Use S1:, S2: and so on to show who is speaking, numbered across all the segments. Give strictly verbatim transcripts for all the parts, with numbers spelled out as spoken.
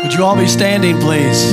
S1: Would you all be standing, please?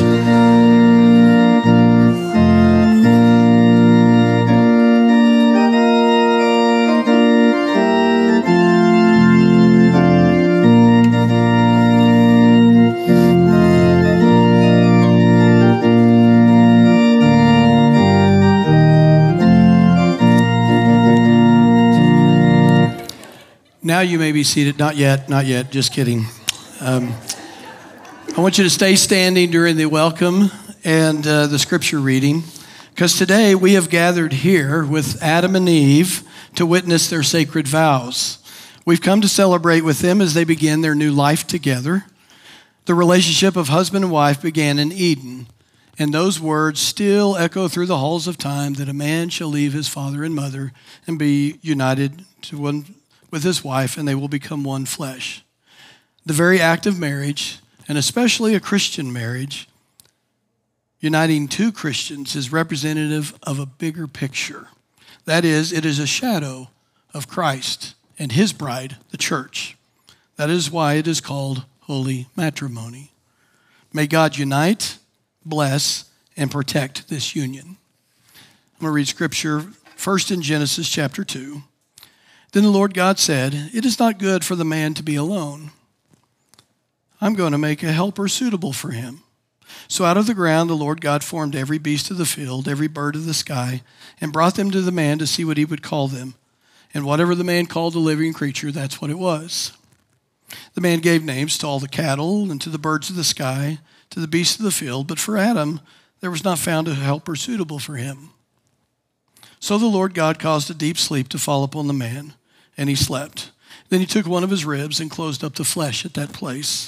S1: Now you may be seated. Not yet, not yet, just kidding. Um, I want you to stay standing during the welcome and uh, the scripture reading, because today we have gathered here with Adam and Eve to witness their sacred vows. We've come to celebrate with them as they begin their new life together. The relationship of husband and wife began in Eden, and those words still echo through the halls of time that a man shall leave his father and mother and be united to one with his wife, and they will become one flesh. The very act of marriage, and especially a Christian marriage, uniting two Christians, is representative of a bigger picture. That is, it is a shadow of Christ and his bride, the church. That is why it is called holy matrimony. May God unite, bless, and protect this union. I'm going to read scripture first in Genesis chapter two. Then the Lord God said, "It is not good for the man to be alone. I'm going to make a helper suitable for him." So out of the ground the Lord God formed every beast of the field, every bird of the sky, and brought them to the man to see what he would call them. And whatever the man called a living creature, that's what it was. The man gave names to all the cattle and to the birds of the sky, to the beasts of the field, but for Adam there was not found a helper suitable for him. So the Lord God caused a deep sleep to fall upon the man, and he slept. Then he took one of his ribs and closed up the flesh at that place.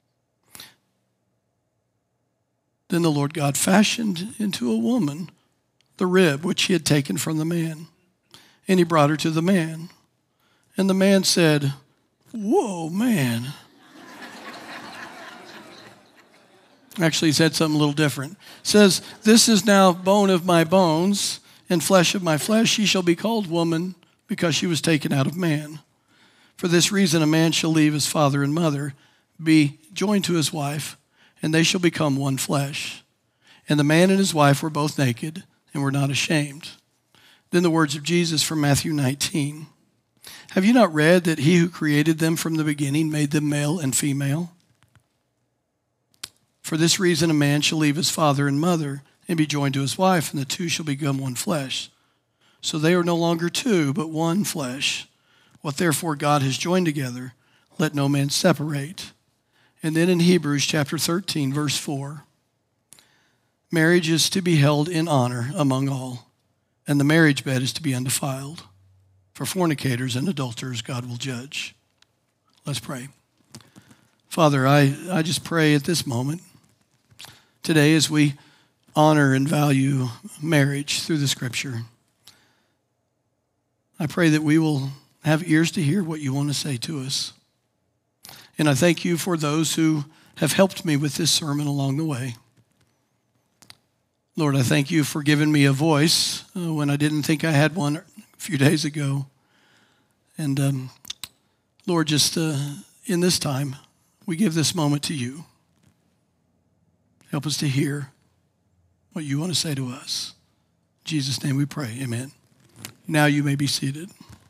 S1: Then the Lord God fashioned into a woman the rib which he had taken from the man, and he brought her to the man. And the man said, "Whoa, man." Actually, he said something a little different. It says, "This is now bone of my bones and flesh of my flesh. She shall be called woman, because she was taken out of man. For this reason a man shall leave his father and mother, be joined to his wife, and they shall become one flesh. And the man and his wife were both naked and were not ashamed." Then the words of Jesus from Matthew nineteen. "Have you not read that he who created them from the beginning made them male and female? For this reason a man shall leave his father and mother and be joined to his wife, and the two shall become one flesh. So they are no longer two, but one flesh. What therefore God has joined together, let no man separate." And then in Hebrews chapter thirteen, verse four, "Marriage is to be held in honor among all, and the marriage bed is to be undefiled. For fornicators and adulterers God will judge." Let's pray. Father, I, I just pray at this moment, today as we honor and value marriage through the scripture, I pray that we will have ears to hear what you want to say to us. And I thank you for those who have helped me with this sermon along the way. Lord, I thank you for giving me a voice uh, when I didn't think I had one a few days ago. And um, Lord, just uh, in this time, we give this moment to you. Help us to hear what you want to say to us. In Jesus' name we pray, amen. Now you may be seated.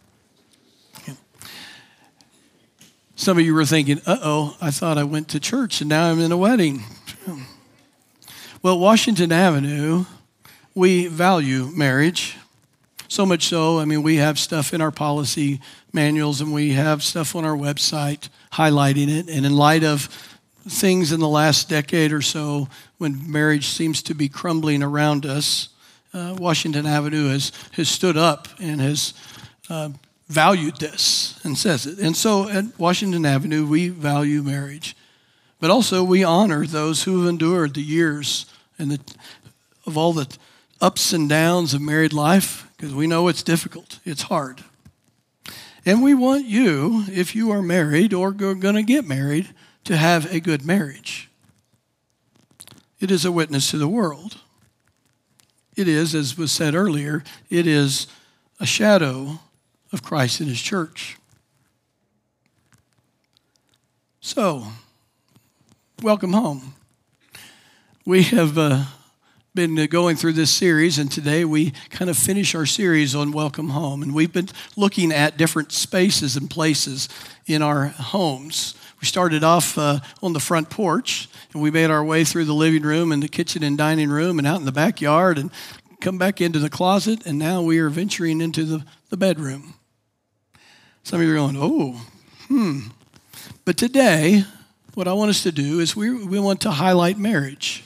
S1: Some of you were thinking, uh-oh, I thought I went to church and now I'm in a wedding. Well, Washington Avenue, we value marriage. So much so, I mean, we have stuff in our policy manuals and we have stuff on our website highlighting it. And in light of things in the last decade or so, when marriage seems to be crumbling around us, Uh, Washington Avenue has, has stood up and has uh, valued this and says it. And so at Washington Avenue, we value marriage. But also we honor those who have endured the years and the, of all the ups and downs of married life, because we know it's difficult, it's hard. And we want you, if you are married or going to get married, to have a good marriage. It is a witness to the world. It is, as was said earlier, it is a shadow of Christ and his church. So, welcome home. We have uh, been going through this series, and today we kind of finish our series on welcome home. And we've been looking at different spaces and places in our homes. We started off uh, on the front porch, and we made our way through the living room and the kitchen and dining room and out in the backyard and come back into the closet, and now we are venturing into the, the bedroom. Some of you are going, oh, hmm. But today, what I want us to do is we, we want to highlight marriage.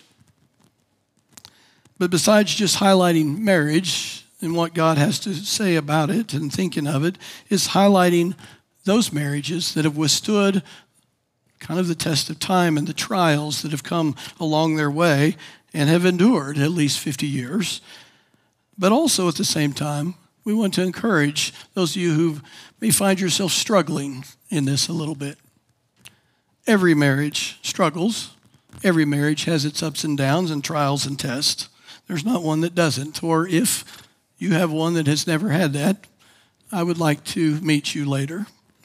S1: But besides just highlighting marriage and what God has to say about it and thinking of it, is highlighting those marriages that have withstood kind of the test of time and the trials that have come along their way and have endured at least fifty years. But also at the same time, we want to encourage those of you who may find yourself struggling in this a little bit. Every marriage struggles. Every marriage has its ups and downs and trials and tests. There's not one that doesn't. Or if you have one that has never had that, I would like to meet you later.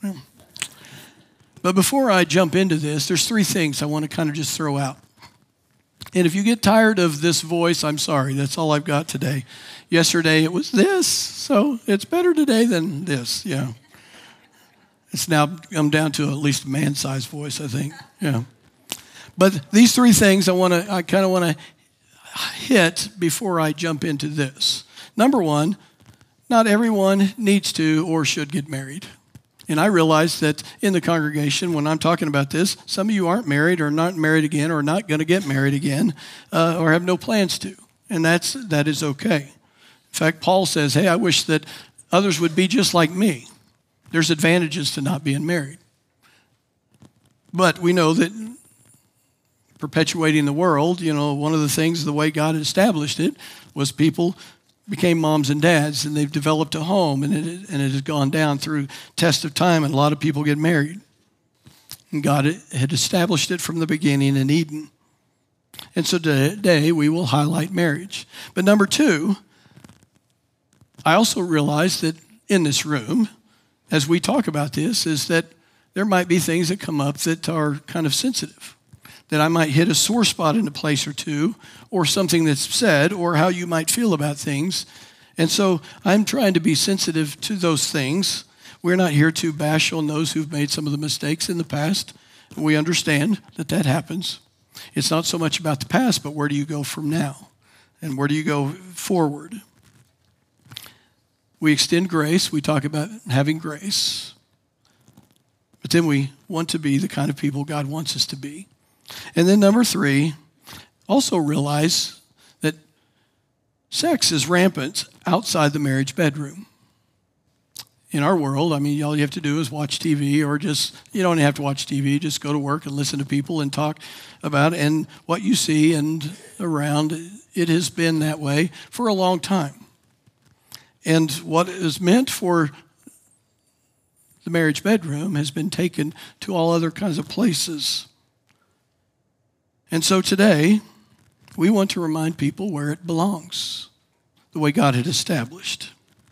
S1: But before I jump into this, there's three things I want to kind of just throw out. And if you get tired of this voice, I'm sorry. That's all I've got today. Yesterday it was this, so it's better today than this. Yeah. It's now I'm down to at least a man-sized voice, I think. Yeah. But these three things I want to, I kind of want to hit before I jump into this. Number one, not everyone needs to or should get married. And I realize that in the congregation, when I'm talking about this, some of you aren't married or not married again or not going to get married again uh, or have no plans to. And that's that is okay. In fact, Paul says, hey, I wish that others would be just like me. There's advantages to not being married. But we know that perpetuating the world, you know, one of the things, the way God established it, was people became moms and dads, and they've developed a home, and it, and it has gone down through test of time, and a lot of people get married. And God had established it from the beginning in Eden. And so today we will highlight marriage. But number two, I also realize that in this room, as we talk about this, is that there might be things that come up that are kind of sensitive, that I might hit a sore spot in a place or two, or something that's said, or how you might feel about things. And so I'm trying to be sensitive to those things. We're not here to bash on those who've made some of the mistakes in the past. We understand that that happens. It's not so much about the past, but where do you go from now? And where do you go forward? We extend grace. We talk about having grace. But then we want to be the kind of people God wants us to be. And then number three, also realize that sex is rampant outside the marriage bedroom. In our world, I mean, all you have to do is watch T V, or just, you don't have to watch T V, just go to work and listen to people and talk about it. And what you see and around, it has been that way for a long time. And what is meant for the marriage bedroom has been taken to all other kinds of places. And so today, we want to remind people where it belongs, the way God had established.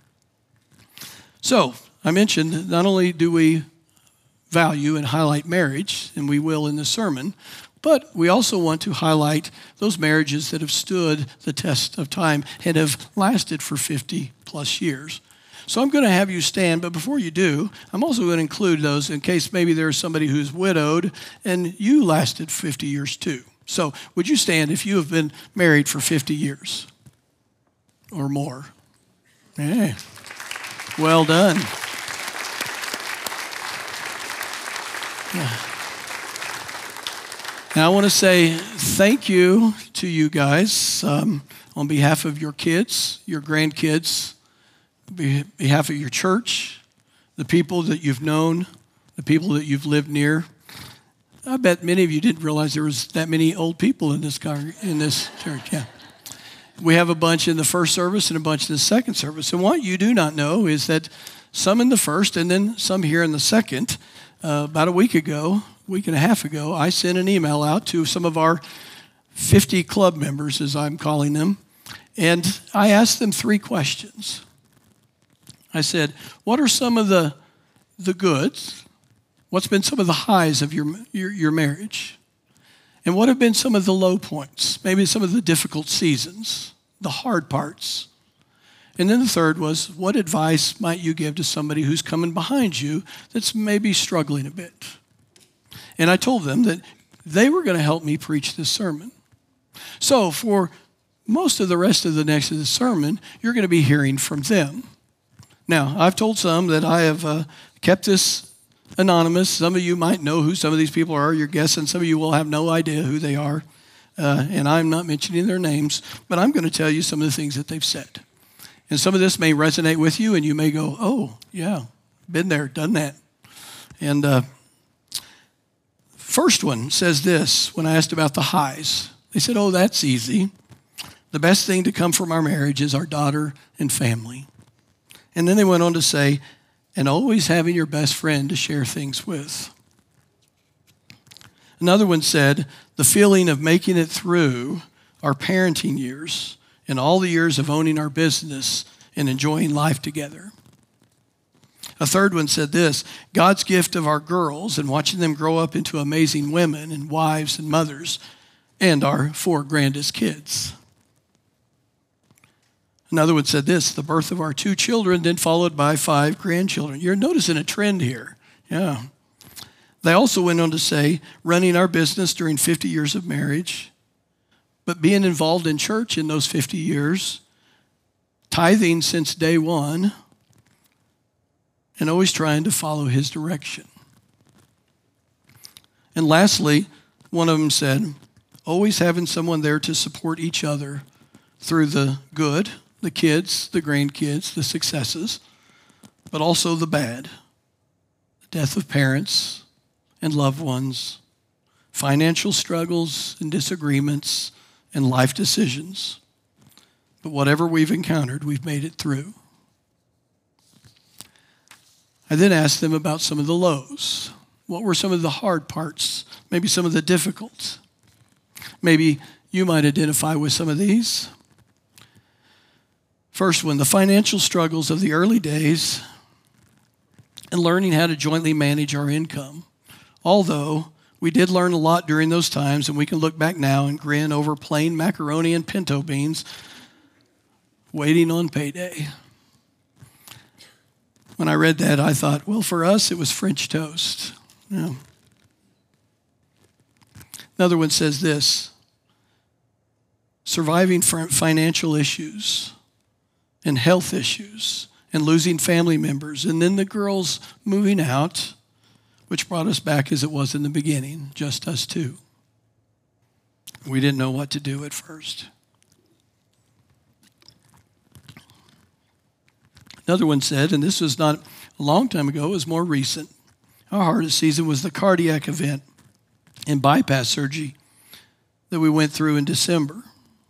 S1: So, I mentioned not only do we value and highlight marriage, and we will in the sermon, but we also want to highlight those marriages that have stood the test of time and have lasted for fifty plus years. So I'm going to have you stand, but before you do, I'm also going to include those in case maybe there's somebody who's widowed and you lasted fifty years too. So would you stand if you have been married for fifty years or more? Yeah. Well done. Yeah. Now I want to say thank you to you guys um, on behalf of your kids, your grandkids, on behalf of your church, the people that you've known, the people that you've lived near. I bet many of you didn't realize there was that many old people in this con- in this church. Yeah, we have a bunch in the first service and a bunch in the second service. And what you do not know is that some in the first and then some here in the second. Uh, about a week ago, week and a half ago, I sent an email out to some of our fifty club members, as I'm calling them, and I asked them three questions. I said, "What are some of the the goods? What's been some of the highs of your, your, your marriage? And what have been some of the low points? Maybe some of the difficult seasons, the hard parts. And then the third was, what advice might you give to somebody who's coming behind you that's maybe struggling a bit? And I told them that they were going to help me preach this sermon. So for most of the rest of the next of the sermon, you're going to be hearing from them. Now, I've told some that I have uh, kept this anonymous. Some of you might know who some of these people are. You're guessing. Some of you will have no idea who they are. Uh, and I'm not mentioning their names, but I'm going to tell you some of the things that they've said. And some of this may resonate with you, and you may go, oh, yeah, been there, done that. And uh, first one says this, when I asked about the highs. They said, oh, that's easy. The best thing to come from our marriage is our daughter and family. And then they went on to say, and always having your best friend to share things with. Another one said, the feeling of making it through our parenting years and all the years of owning our business and enjoying life together. A third one said this, God's gift of our girls and watching them grow up into amazing women and wives and mothers and our four grandest kids. Another one said this, the birth of our two children, then followed by five grandchildren. You're noticing a trend here. Yeah. They also went on to say, running our business during fifty years of marriage, but being involved in church in those fifty years, tithing since day one, and always trying to follow his direction. And lastly, one of them said, always having someone there to support each other through the good, the kids, the grandkids, the successes, but also the bad, the death of parents and loved ones, financial struggles and disagreements, and life decisions. But whatever we've encountered, we've made it through. I then asked them about some of the lows. What were some of the hard parts? Maybe some of the difficult. Maybe you might identify with some of these. First one, the financial struggles of the early days and learning how to jointly manage our income. Although we did learn a lot during those times, and we can look back now and grin over plain macaroni and pinto beans waiting on payday. When I read that, I thought, well, for us, it was French toast. Yeah. Another one says this, surviving financial issues and health issues and losing family members, and then the girls moving out, which brought us back as it was in the beginning, just us two. We didn't know what to do at first. Another one said, and this was not a long time ago, it was more recent, our hardest season was the cardiac event and bypass surgery that we went through in December.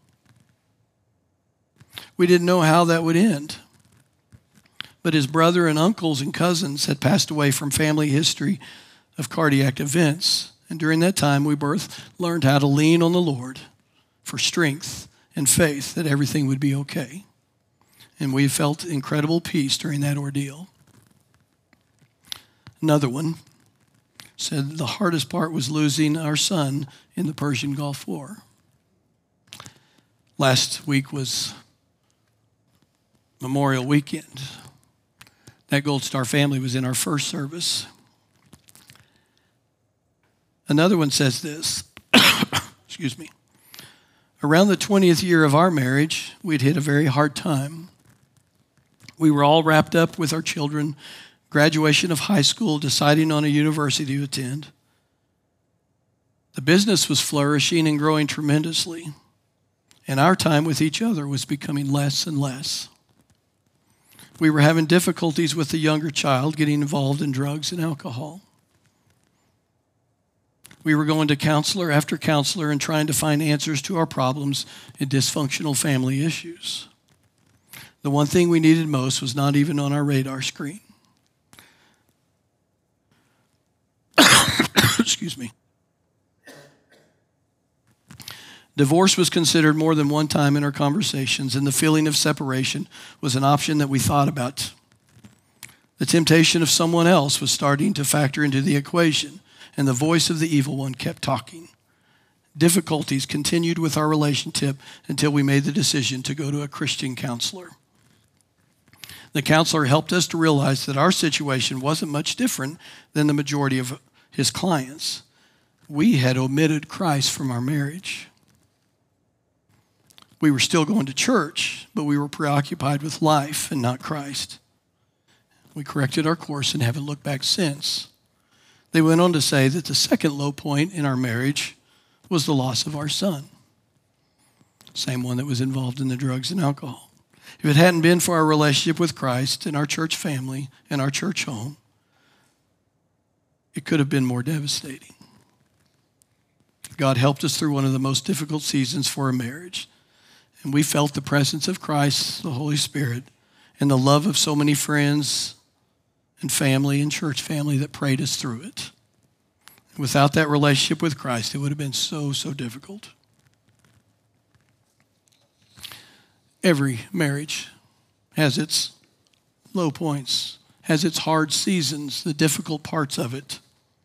S1: We didn't know how that would end. But his brother and uncles and cousins had passed away from family history of cardiac events. And during that time, we both learned how to lean on the Lord for strength and faith that everything would be okay. And we felt incredible peace during that ordeal. Another one said the hardest part was losing our son in the Persian Gulf War. Last week was Memorial Weekend. That Gold Star family was in our first service. Another one says this, excuse me. Around the twentieth year of our marriage, we'd hit a very hard time. We were all wrapped up with our children, graduation of high school, deciding on a university to attend. The business was flourishing and growing tremendously, and our time with each other was becoming less and less. We were having difficulties with the younger child getting involved in drugs and alcohol. We were going to counselor after counselor and trying to find answers to our problems and dysfunctional family issues. The one thing we needed most was not even on our radar screen. Excuse me. Divorce was considered more than one time in our conversations, and the feeling of separation was an option that we thought about. The temptation of someone else was starting to factor into the equation, and the voice of the evil one kept talking. difficulties continued with our relationship until we made the decision to go to a Christian counselor. The counselor helped us to realize that our situation wasn't much different than the majority of his clients. We had omitted Christ from our marriage. We were still going to church, but we were preoccupied with life and not Christ. We corrected our course and haven't looked back since. They went on to say that the second low point in our marriage was the loss of our son, same one that was involved in the drugs and alcohol. If it hadn't been for our relationship with Christ and our church family and our church home, it could have been more devastating. God helped us through one of the most difficult seasons for a marriage, and we felt the presence of Christ, the Holy Spirit, and the love of so many friends and family and church family that prayed us through it. Without that relationship with Christ, it would have been so, so difficult. Every marriage has its low points, has its hard seasons, the difficult parts of it.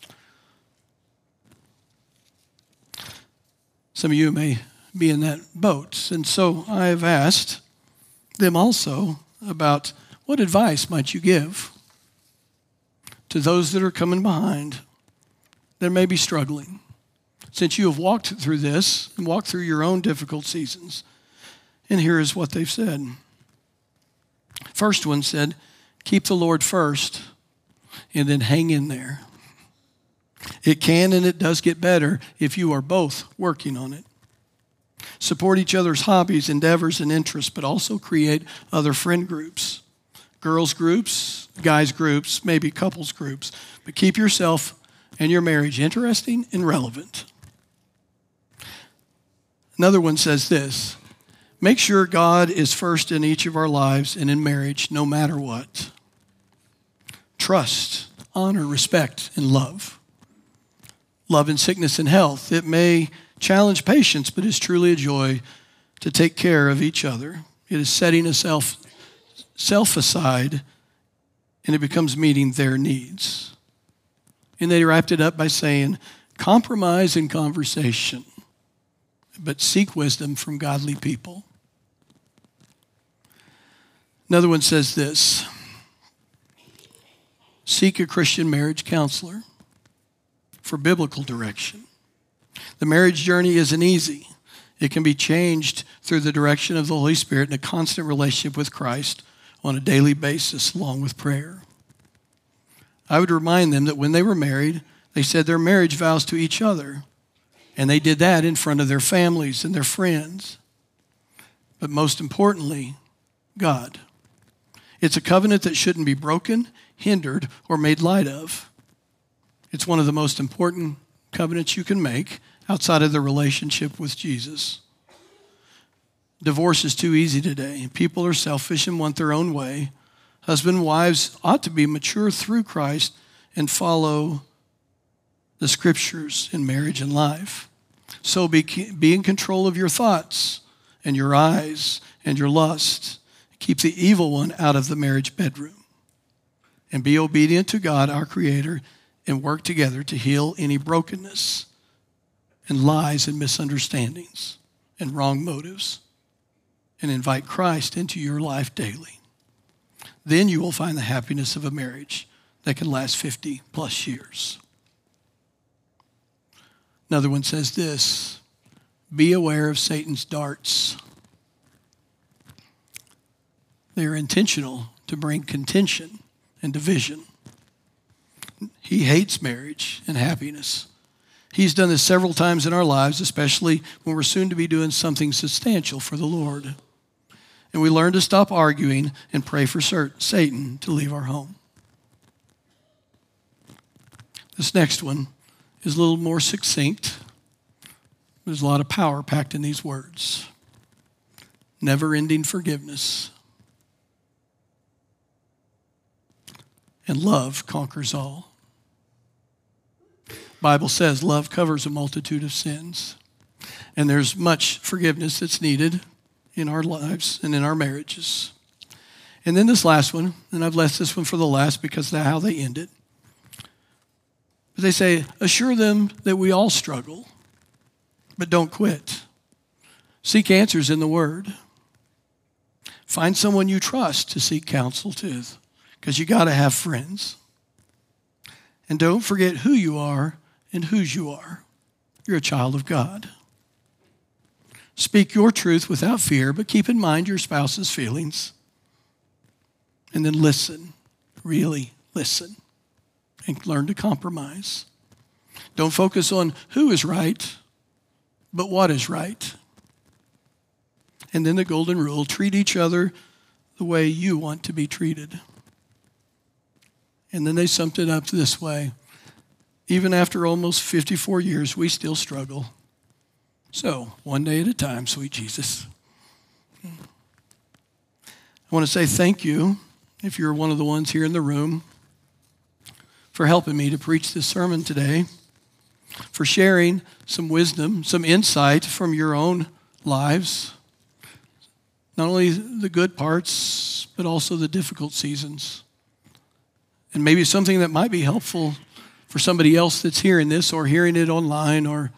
S1: Some of you may be in that boat, and so I have asked them also about what advice might you give to those that are coming behind that may be struggling, since you have walked through this and walked through your own difficult seasons. And here is what they've said. First one said, keep the Lord first and then hang in there. It can and it does get better if you are both working on it. Support each other's hobbies, endeavors, and interests, but also create other friend groups. Girls groups, guys groups, maybe couples groups. But keep yourself and your marriage interesting and relevant. Another one says this. Make sure God is first in each of our lives and in marriage, no matter what. Trust, honor, respect, and love. Love in sickness and health. It may challenge patience, but is truly a joy to take care of each other. It is setting a self, self aside, and it becomes meeting their needs. And they wrapped it up by saying, compromise in conversation, but seek wisdom from godly people. Another one says this, seek a Christian marriage counselor for biblical direction. The marriage journey isn't easy. It can be changed through the direction of the Holy Spirit and a constant relationship with Christ on a daily basis, along with prayer. I would remind them that when they were married, they said their marriage vows to each other, and they did that in front of their families and their friends. But most importantly, God. It's a covenant that shouldn't be broken, hindered, or made light of. It's one of the most important covenants you can make outside of the relationship with Jesus. Divorce is too easy today. People are selfish and want their own way. Husband and wives ought to be mature through Christ and follow the scriptures in marriage and life. So be, be in control of your thoughts and your eyes and your lust. Keep the evil one out of the marriage bedroom. And be obedient to God, our Creator, and work together to heal any brokenness and lies and misunderstandings and wrong motives, and invite Christ into your life daily. Then you will find the happiness of a marriage that can last fifty plus years. Another one says this, be aware of Satan's darts. They are intentional to bring contention and division. He hates marriage and happiness. He's done this several times in our lives, especially when we're soon to be doing something substantial for the Lord. And we learn to stop arguing and pray for Satan to leave our home. This next one is a little more succinct. There's a lot of power packed in these words. Never-ending forgiveness. And love conquers all. Bible says love covers a multitude of sins. And there's much forgiveness that's needed in our lives and in our marriages. And then this last one, and I've left this one for the last because of how they end it. But they say, assure them that we all struggle, but don't quit. Seek answers in the Word. Find someone you trust to seek counsel to, because you got to have friends. And don't forget who you are and whose you are. You're a child of God. Speak your truth without fear, but keep in mind your spouse's feelings. And then listen, really listen, and learn to compromise. Don't focus on who is right, but what is right. And then the golden rule, treat each other the way you want to be treated. And then they summed it up this way. Even after almost fifty-four years, we still struggle. So, one day at a time, sweet Jesus. I want to say thank you, if you're one of the ones here in the room, for helping me to preach this sermon today, for sharing some wisdom, some insight from your own lives. Not only the good parts, but also the difficult seasons. And maybe something that might be helpful for somebody else that's hearing this or hearing it online. Or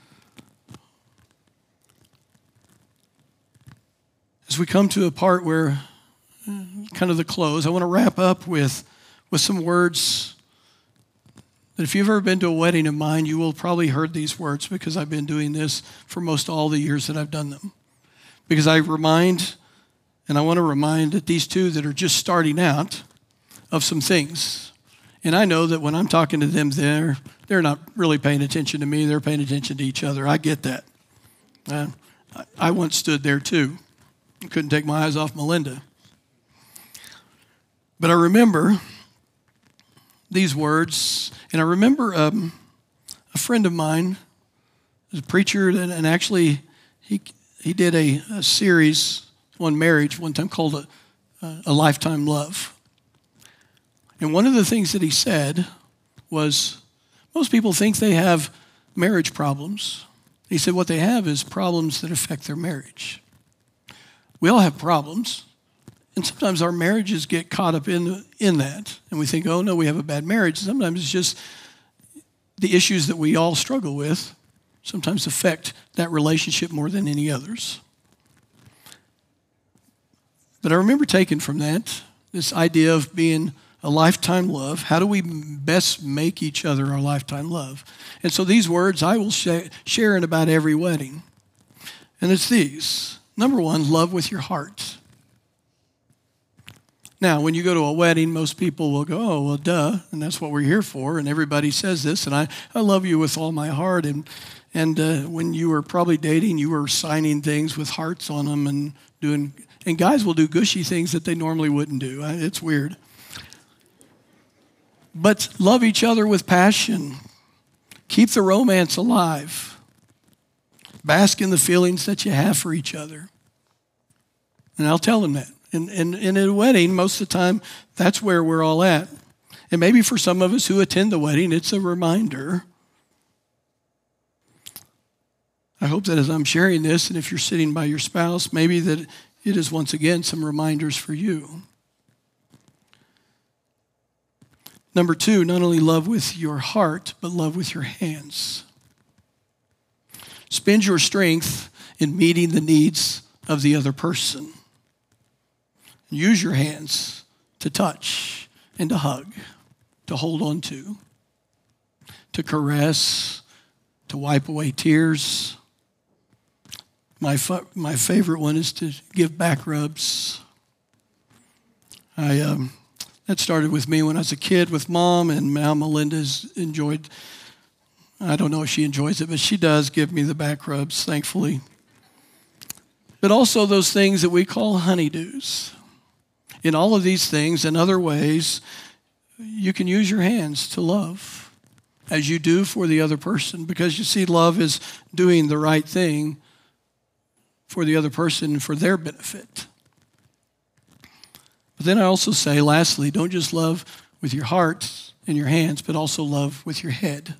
S1: as we come to a part where, kind of the close, I want to wrap up with, with some words that if you've ever been to a wedding of mine, you will probably heard these words, because I've been doing this for most all the years that I've done them. Because I remind... And I want to remind these two that are just starting out of some things. And I know that when I'm talking to them, they're, they're not really paying attention to me. They're paying attention to each other. I get that. Uh, I, I once stood there too. I couldn't take my eyes off Melinda. But I remember these words. And I remember um, a friend of mine, was a preacher, and, and actually he, he did a, a series on marriage one time called a, a Lifetime Love. And one of the things that he said was, most people think they have marriage problems. He said what they have is problems that affect their marriage. We all have problems, and sometimes our marriages get caught up in, in that, and we think, oh no, we have a bad marriage. Sometimes it's just the issues that we all struggle with sometimes affect that relationship more than any others. But I remember taking from that this idea of being a lifetime love. How do we best make each other our lifetime love? And so these words I will sh- share in about every wedding. And it's these. Number one, love with your heart. Now, when you go to a wedding, most people will go, oh, well, duh, and that's what we're here for. And everybody says this, and I, I love you with all my heart. And, and uh, when you were probably dating, you were signing things with hearts on them and doing... And guys will do gushy things that they normally wouldn't do. It's weird. But love each other with passion. Keep the romance alive. Bask in the feelings that you have for each other. And I'll tell them that. And, and, and at a wedding, most of the time, that's where we're all at. And maybe for some of us who attend the wedding, it's a reminder. I hope that as I'm sharing this, and if you're sitting by your spouse, maybe that it is once again some reminders for you. Number two, not only love with your heart, but love with your hands. Spend your strength in meeting the needs of the other person. Use your hands to touch and to hug, to hold on to, to caress, to wipe away tears. My fa- my favorite one is to give back rubs. I um, that started with me when I was a kid with Mom, and now Melinda's enjoyed. I don't know if she enjoys it, but she does give me the back rubs, thankfully. But also those things that we call honeydews. In all of these things and other ways, you can use your hands to love as you do for the other person, because you see, love is doing the right thing for the other person for their benefit. But then I also say, lastly, don't just love with your heart and your hands, but also love with your head.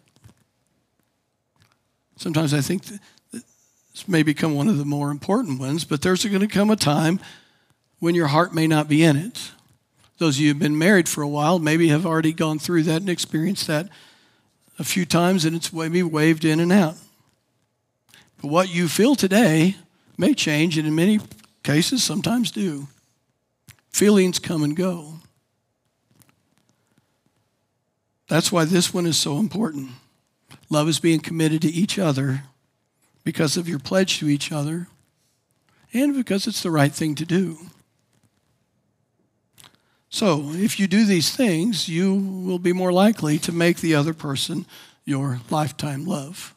S1: Sometimes I think that this may become one of the more important ones, but there's going to come a time when your heart may not be in it. Those of you who have been married for a while maybe have already gone through that and experienced that a few times, and it's maybe waved in and out. But what you feel today may change, and in many cases, sometimes do. Feelings come and go. That's why this one is so important. Love is being committed to each other because of your pledge to each other and because it's the right thing to do. So, if you do these things, you will be more likely to make the other person your lifetime love.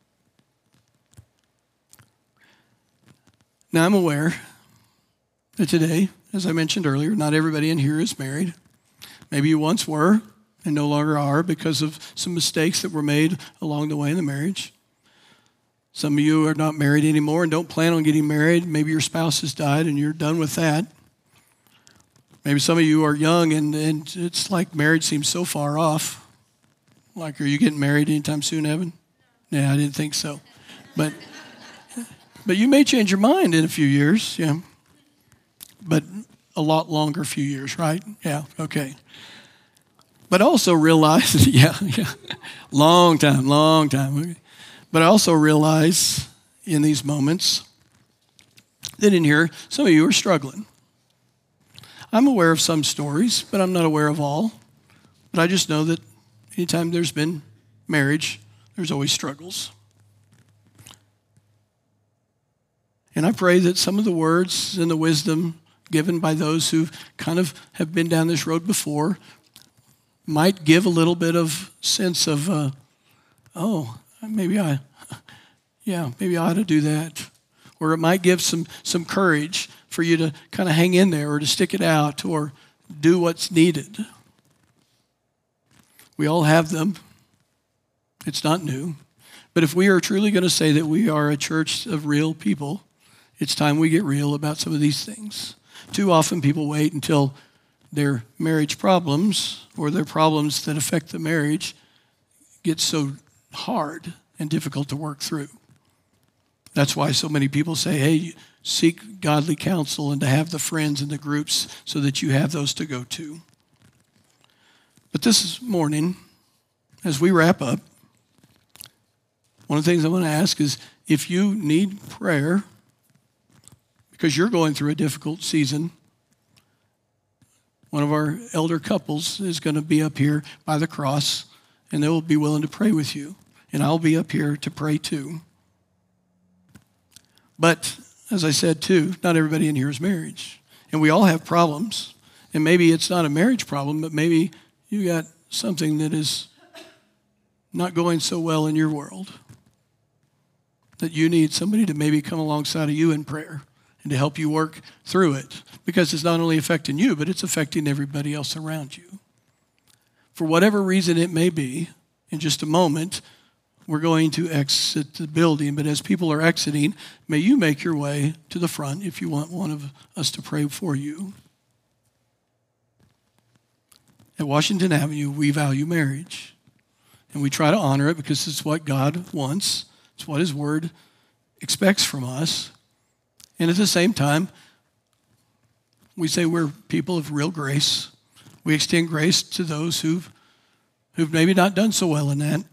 S1: Now, I'm aware that today, as I mentioned earlier, not everybody in here is married. Maybe you once were and no longer are because of some mistakes that were made along the way in the marriage. Some of you are not married anymore and don't plan on getting married. Maybe your spouse has died and you're done with that. Maybe some of you are young and, and it's like marriage seems so far off. Like, are you getting married anytime soon, Evan? Yeah, I didn't think so. But but you may change your mind in a few years, yeah. But a lot longer few years, right? Yeah, okay. But also realize, yeah, yeah, long time, long time. But I also realize in these moments that in here, some of you are struggling. I'm aware of some stories, but I'm not aware of all. But I just know that anytime there's been marriage, there's always struggles. And I pray that some of the words and the wisdom given by those who kind of have been down this road before might give a little bit of sense of, uh, oh, maybe I, yeah, maybe I ought to do that. Or it might give some some courage for you to kind of hang in there or to stick it out or do what's needed. We all have them. It's not new. But if we are truly going to say that we are a church of real people, it's time we get real about some of these things. Too often people wait until their marriage problems or their problems that affect the marriage get so hard and difficult to work through. That's why so many people say, hey, seek godly counsel and to have the friends and the groups so that you have those to go to. But this morning, as we wrap up, one of the things I want to ask is if you need prayer because you're going through a difficult season, one of our elder couples is going to be up here by the cross, and they will be willing to pray with you. And I'll be up here to pray too. But, as I said too, not everybody in here is married. And we all have problems. And maybe it's not a marriage problem, but maybe you got something that is not going so well in your world. That you need somebody to maybe come alongside of you in prayer and to help you work through it. Because it's not only affecting you, but it's affecting everybody else around you. For whatever reason it may be, in just a moment, we're going to exit the building. But as people are exiting, may you make your way to the front if you want one of us to pray for you. At Washington Avenue, we value marriage. And we try to honor it because it's what God wants. It's what His Word expects from us. And at the same time, we say we're people of real grace. We extend grace to those who've, who've maybe not done so well in that.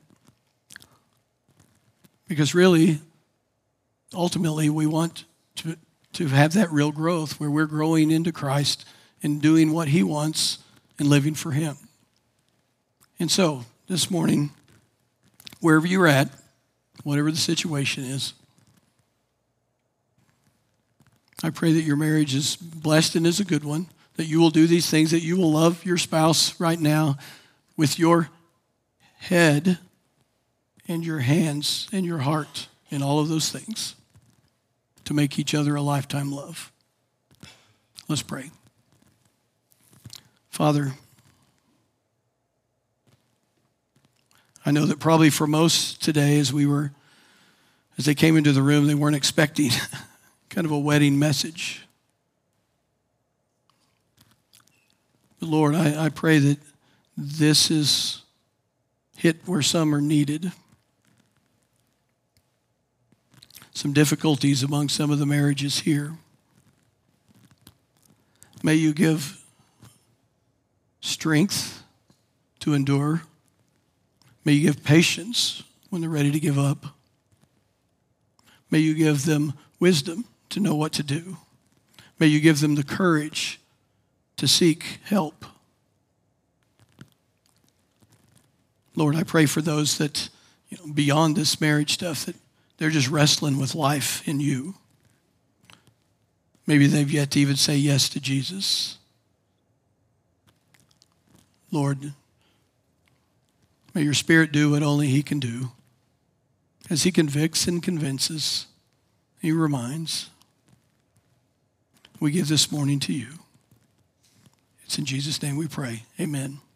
S1: Because really, ultimately, we want to, to have that real growth where we're growing into Christ and doing what He wants and living for Him. And so, this morning, wherever you're at, whatever the situation is, I pray that your marriage is blessed and is a good one, that you will do these things, that you will love your spouse right now with your head and your hands and your heart and all of those things to make each other a lifetime love. Let's pray. Father, I know that probably for most today as we were, as they came into the room, they weren't expecting kind of a wedding message. But Lord, I, I pray that this is hit where some are needed. Some difficulties among some of the marriages here. May you give strength to endure. May you give patience when they're ready to give up. May you give them wisdom to know what to do. May you give them the courage to seek help. Lord, I pray for those that, you know, beyond this marriage stuff, that they're just wrestling with life in you. Maybe they've yet to even say yes to Jesus. Lord, may your Spirit do what only he can do, as he convicts and convinces, he reminds. We give this morning to you. It's in Jesus' name we pray. Amen.